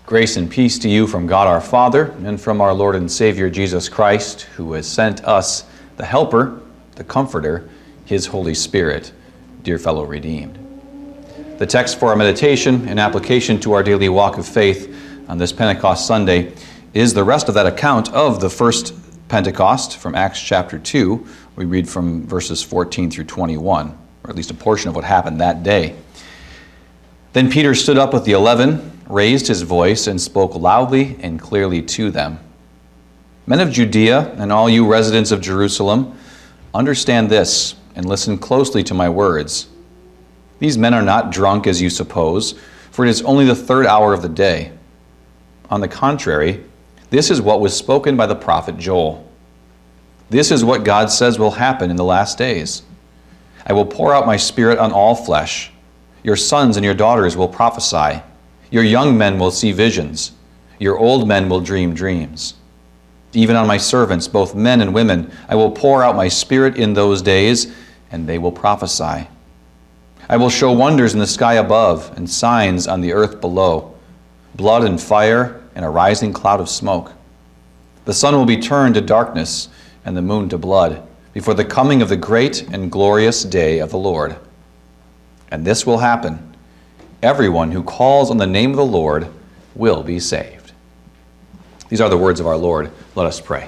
Grace and peace to you from God our Father and from our Lord and Savior Jesus Christ, who has sent us the Helper, the Comforter, His Holy Spirit, dear fellow redeemed. The text for our meditation and application to our daily walk of faith on this Pentecost Sunday is the rest of that account of the first Pentecost from Acts chapter 2. We read from verses 14 through 21, or at least a portion of what happened that day. Then Peter stood up with the 11, raised his voice, and spoke loudly and clearly to them. Men of Judea and all you residents of Jerusalem, understand this and listen closely to my words. These men are not drunk as you suppose, for it is only the third hour of the day. On the contrary, this is what was spoken by the prophet Joel. This is what God says will happen in the last days. I will pour out my Spirit on all flesh. Your sons and your daughters will prophesy. Your young men will see visions. Your old men will dream dreams. Even on my servants, both men and women, I will pour out my Spirit in those days, and they will prophesy. I will show wonders in the sky above and signs on the earth below, blood and fire and a rising cloud of smoke. The sun will be turned to darkness and the moon to blood before the coming of the great and glorious day of the Lord. And this will happen. Everyone who calls on the name of the Lord will be saved. These are the words of our Lord. Let us pray.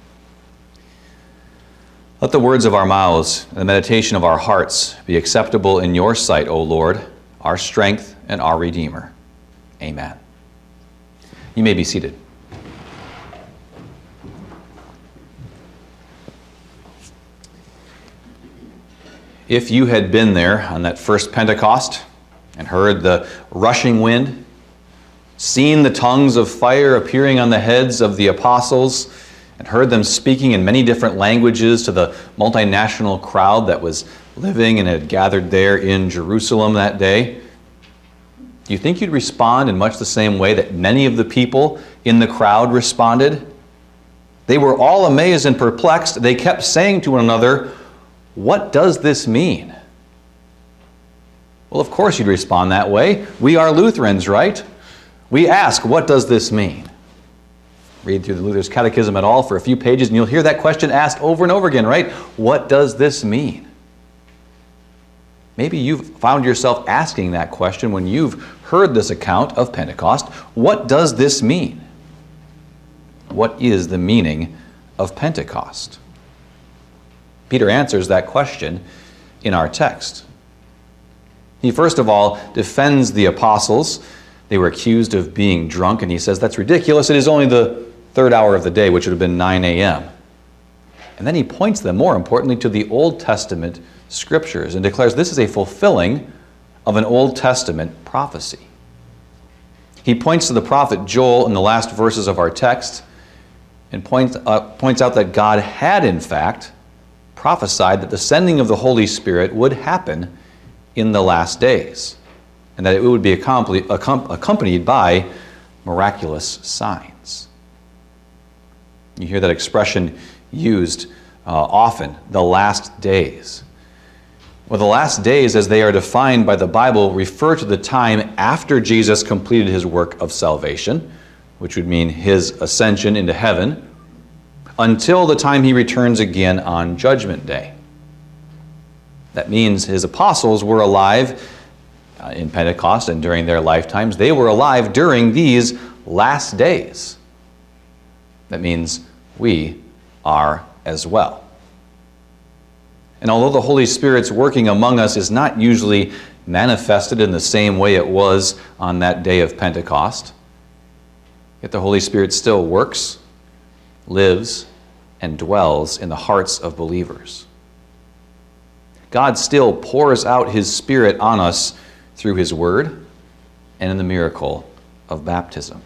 Let the words of our mouths and the meditation of our hearts be acceptable in your sight, O Lord, our strength and our Redeemer. Amen. You may be seated. If you had been there on that first Pentecost and heard the rushing wind, seen the tongues of fire appearing on the heads of the apostles, and heard them speaking in many different languages to the multinational crowd that was living and had gathered there in Jerusalem that day, do you think you'd respond in much the same way that many of the people in the crowd responded? They were all amazed and perplexed. They kept saying to one another, "What does this mean?" Well, of course you'd respond that way. We are Lutherans, right? We ask, what does this mean? Read through the Luther's Catechism at all for a few pages and you'll hear that question asked over and over again, right? What does this mean? Maybe you've found yourself asking that question when you've heard this account of Pentecost. What does this mean? What is the meaning of Pentecost? Peter answers that question in our text. He first of all defends the apostles. They were accused of being drunk, and he says that's ridiculous. It is only the third hour of the day, which would have been 9 a.m. And then he points them, more importantly, to the Old Testament scriptures and declares this is a fulfilling of an Old Testament prophecy. He points to the prophet Joel in the last verses of our text and points out that God had, in fact, prophesied that the sending of the Holy Spirit would happen in the last days, and that it would be accompanied by miraculous signs. You hear that expression used often, the last days. Well, the last days, as they are defined by the Bible, refer to the time after Jesus completed his work of salvation, which would mean his ascension into heaven, until the time he returns again on Judgment Day. That means his apostles were alive in Pentecost and during their lifetimes. They were alive during these last days. That means we are as well. And although the Holy Spirit's working among us is not usually manifested in the same way it was on that day of Pentecost, yet the Holy Spirit still works, lives, and dwells in the hearts of believers. God still pours out his Spirit on us through his word and in the miracle of baptism.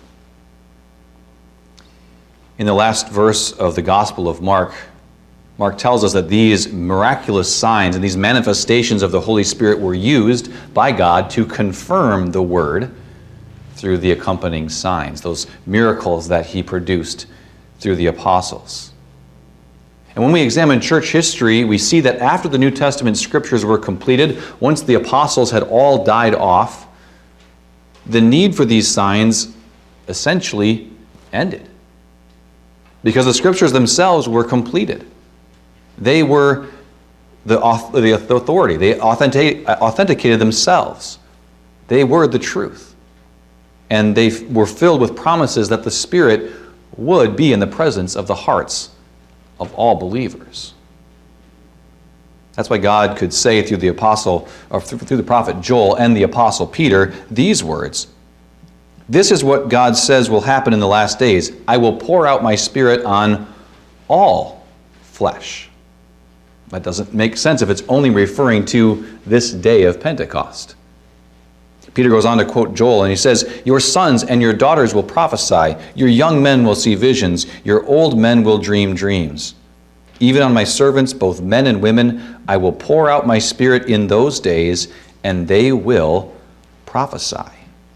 In the last verse of the Gospel of Mark, Mark tells us that these miraculous signs and these manifestations of the Holy Spirit were used by God to confirm the word through the accompanying signs, those miracles that he produced through the apostles. And when we examine church history, we see that after the New Testament scriptures were completed, once the apostles had all died off, the need for these signs essentially ended. Because the Scriptures themselves were completed. They were the authority. They authenticated themselves. They were the truth. And they were filled with promises that the Spirit would be in the presence of the hearts of all believers. That's why God could say through the apostle, or through the prophet Joel and the apostle Peter, these words, "This is what God says will happen in the last days. I will pour out my Spirit on all flesh." That doesn't make sense if it's only referring to this day of Pentecost. Peter goes on to quote Joel, and he says, "Your sons and your daughters will prophesy. Your young men will see visions. Your old men will dream dreams. Even on my servants, both men and women, I will pour out my Spirit in those days, and they will prophesy."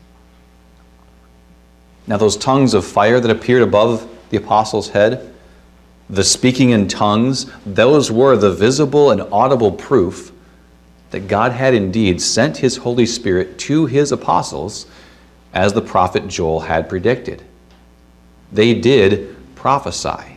Now those tongues of fire that appeared above the apostles' head, the speaking in tongues, those were the visible and audible proof that God had indeed sent His Holy Spirit to His apostles as the prophet Joel had predicted. They did prophesy.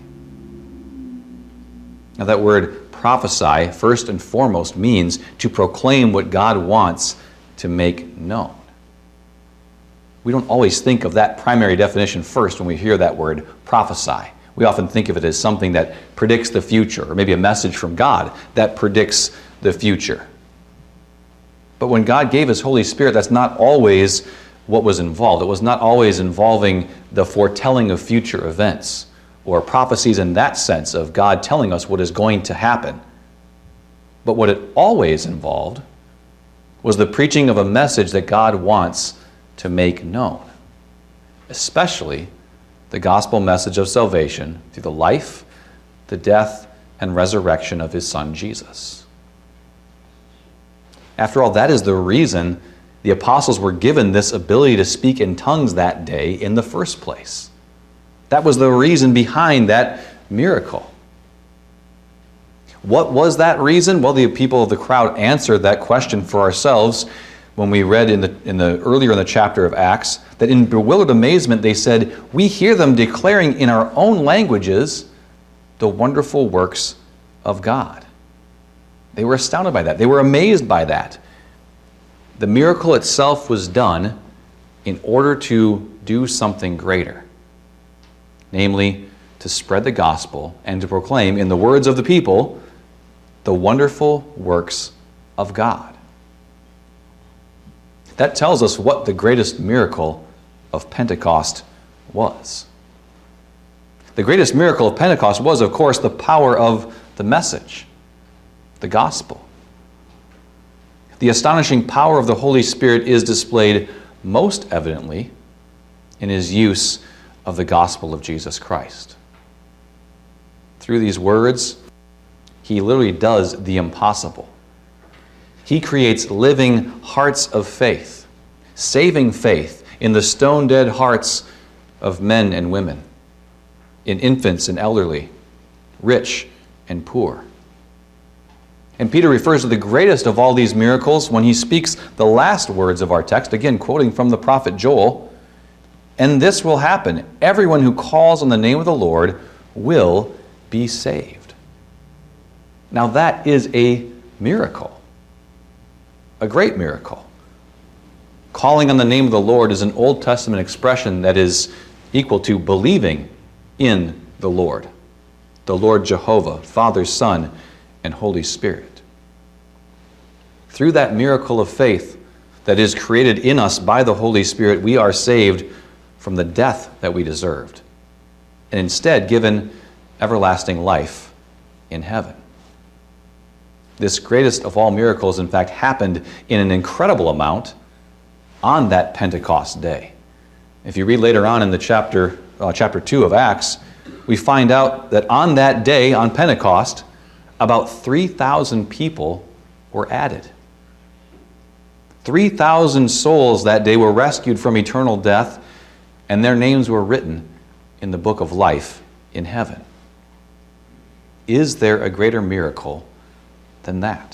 Now that word prophesy, first and foremost, means to proclaim what God wants to make known. We don't always think of that primary definition first when we hear that word prophesy. We often think of it as something that predicts the future, or maybe a message from God that predicts the future. But when God gave His Holy Spirit, that's not always what was involved. It was not always involving the foretelling of future events or prophecies in that sense of God telling us what is going to happen. But what it always involved was the preaching of a message that God wants to make known, especially the gospel message of salvation through the life, the death, and resurrection of His Son Jesus. After all, that is the reason the apostles were given this ability to speak in tongues that day in the first place. That was the reason behind that miracle. What was that reason? Well, the people of the crowd answered that question for ourselves when we read earlier in the chapter of Acts that in bewildered amazement they said, "We hear them declaring in our own languages the wonderful works of God." They were astounded by that. They were amazed by that. The miracle itself was done in order to do something greater, namely to spread the gospel and to proclaim, in the words of the people, the wonderful works of God. That tells us what the greatest miracle of Pentecost was. The greatest miracle of Pentecost was, of course, the power of the message, the gospel. The astonishing power of the Holy Spirit is displayed most evidently in His use of the gospel of Jesus Christ. Through these words, He literally does the impossible. He creates living hearts of faith, saving faith in the stone-dead hearts of men and women, in infants and elderly, rich and poor. And Peter refers to the greatest of all these miracles when he speaks the last words of our text, again quoting from the prophet Joel, "And this will happen. Everyone who calls on the name of the Lord will be saved." Now that is a miracle, a great miracle. Calling on the name of the Lord is an Old Testament expression that is equal to believing in the Lord Jehovah, Father, Son, and Holy Spirit. Through that miracle of faith that is created in us by the Holy Spirit, we are saved from the death that we deserved, and instead given everlasting life in heaven. This greatest of all miracles, in fact, happened in an incredible amount on that Pentecost day. If you read later on in the chapter 2 of Acts, we find out that on that day, on Pentecost, about 3,000 people were added. 3,000 souls that day were rescued from eternal death, and their names were written in the book of life in heaven. Is there a greater miracle than that?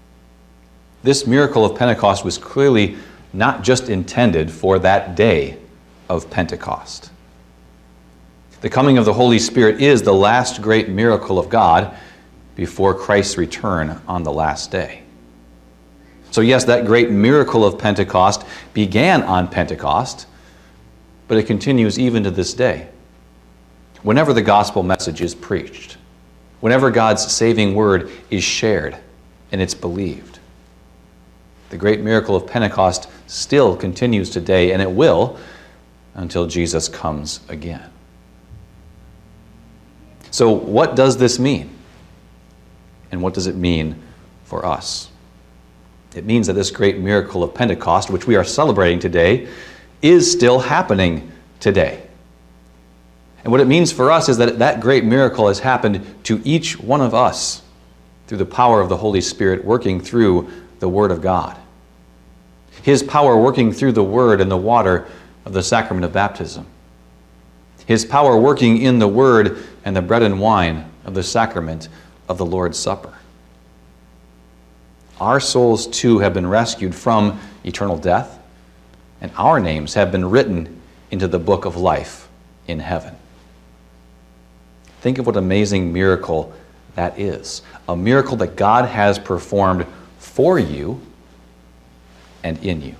This miracle of Pentecost was clearly not just intended for that day of Pentecost. The coming of the Holy Spirit is the last great miracle of God before Christ's return on the last day. So yes, that great miracle of Pentecost began on Pentecost, but it continues even to this day. Whenever the gospel message is preached, whenever God's saving word is shared and it's believed, the great miracle of Pentecost still continues today, and it will until Jesus comes again. So what does this mean? And what does it mean for us? It means that this great miracle of Pentecost, which we are celebrating today, is still happening today. And what it means for us is that that great miracle has happened to each one of us through the power of the Holy Spirit working through the Word of God. His power working through the Word and the water of the sacrament of baptism. His power working in the Word and the bread and wine of the sacrament of the Lord's Supper. Our souls too have been rescued from eternal death, and our names have been written into the book of life in heaven. Think of what an amazing miracle that is. A miracle that God has performed for you and in you.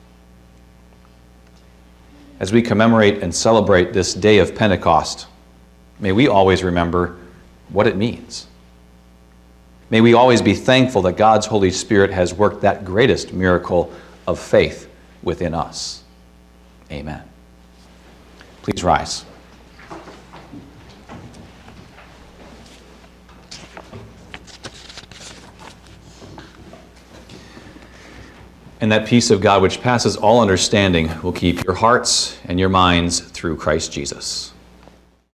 As we commemorate and celebrate this day of Pentecost, may we always remember what it means. May we always be thankful that God's Holy Spirit has worked that greatest miracle of faith within us. Amen. Please rise. And that peace of God which passes all understanding will keep your hearts and your minds through Christ Jesus.